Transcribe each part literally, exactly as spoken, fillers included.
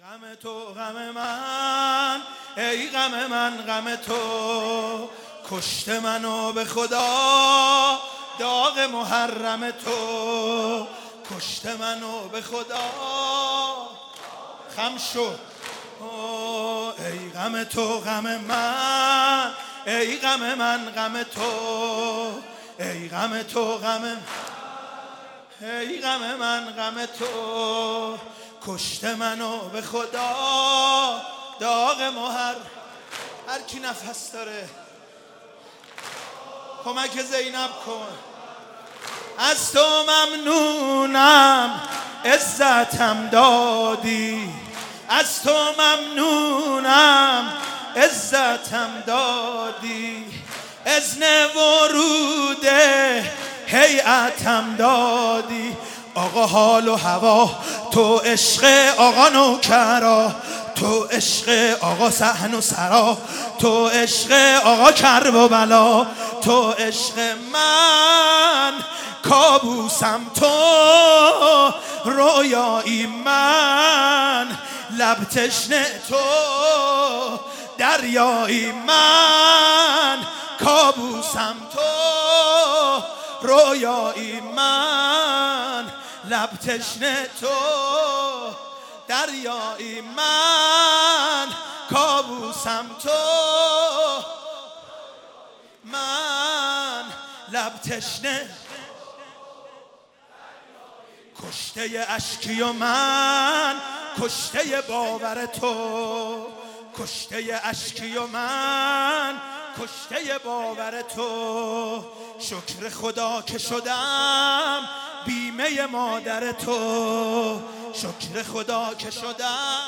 غم تو غم من، ای غم من غم تو، کشته منو به خدا داغ محرم تو، کشته منو به خدا. خم شو ای غم تو غم من، ای غم من غم تو، ای غم تو غم، ای غم من غم تو، کشته منو به خدا داغ مهر. هر کی نفس داره کمک زینب کن. از تو ممنونم عزتم دادی، از تو ممنونم عزتم دادی، اذن ورود هیئتم دادی. آقا حال و هوا تو عشق آقا نوکرا، تو عشق آقا صحن و سرا، تو عشق آقا کرب و بلا، تو عشق من کابوسم، تو رویایی من، لب تشنه تو دریایی من، کابوسم تو رویایی من، لب تشنه تو دریایی من، کابوسم تو من، لب تشنه. کشته اشکی و من کشته باور تو، کشته اشکی و من کشته باور تو، شکر خدا که شدم بیمه مادر تو، شکر خدا که شدم،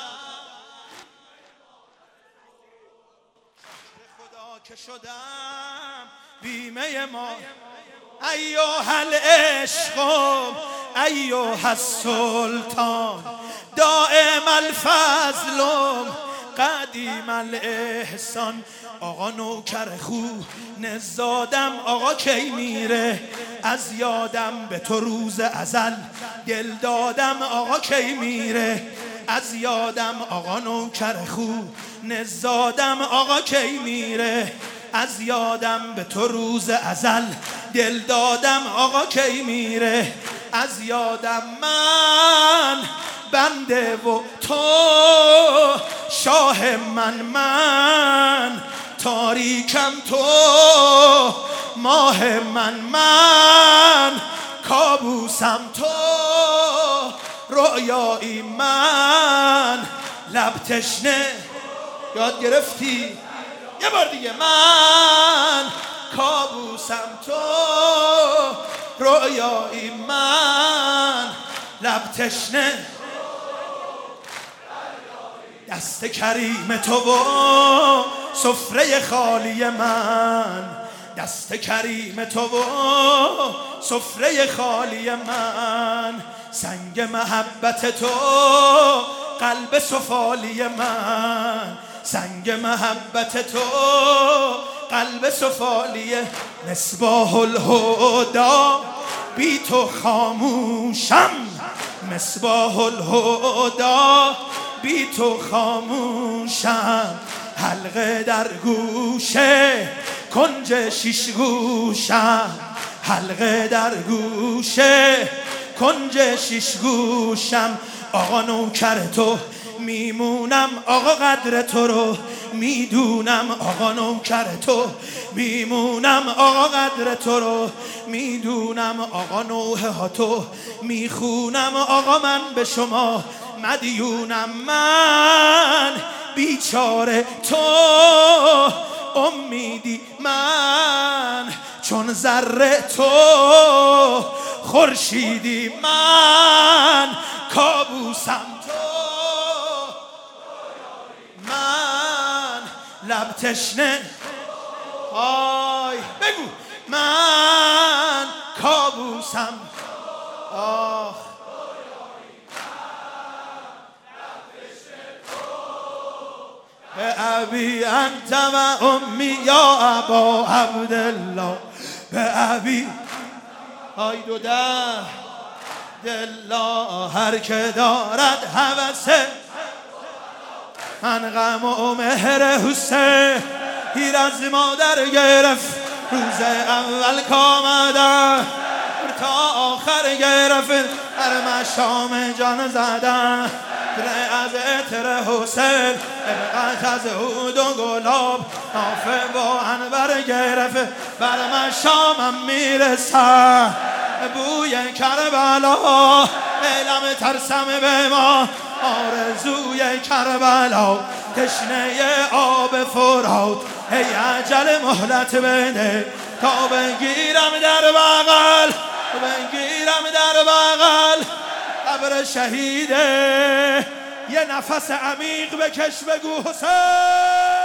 شکر خدا که شدم بیمه ما. ایها العشق ایها السلطان، دائم الفضل قدیم الاحسان. آقا نوکر خو نزادم آقا کی میره از یادم، به تو روز ازل دل دادم آقا کی میره از یادم. آقا نوکر خو نزادم آقا کی میره از یادم، به تو روز ازل دل دادم آقا کی میره از یادم. من بنده و تو شاه من، من تاریکم تو ماه من، من کابوسم تو رویایی من، لب تشنه. یاد گرفتی؟ یه بار دیگه. من کابوسم تو رویایی من، لب تشنه. دست کریم تو و سفره خالی من، دست کریم تو و سفره خالی من، سنگ محبت تو قلب سفالی من، سنگ محبت تو قلب سفالی. مصباح الهدی بی تو خاموشم، مصباح الهدی بی تو خاموشم، حلقه در گوشه کنج شیش گوشم، حلقه در گوشه کنج شیش گوشم. آقا نوکر تو میمونم آقا قدر تو رو میدونم، آقا نوکر تو میمونم آقا قدر تو رو میدونم، آقا نوحه ها تو میخونم آقا من به شما مدیونم. من بیچاره تو امیدی من، چون ذره تو خورشیدی من، کابوسم تو من، لب تشنه. آی بگو. من کابوسم. آخ به ابی انت و امی یا ابا عبدالله، به ابی آی دو ده دلا هر که دارد هوسه من غم و مهر حسین هیر از مادر گرفت روز اول کامدن تا آخر گرفت هر مشام جان زدن از اتر حسین ابقت از هود و گلاب نافه با انبر گرفت بر مشامم میرسن بوی کربلا علم ترسم به ما آرزوی کربلا تشنه آب فرات ای عجل مهلت بده تا بگیرم در بغل بگیرم در بغل قبر شهیده. یه نفس عمیق بکش بگو حسین.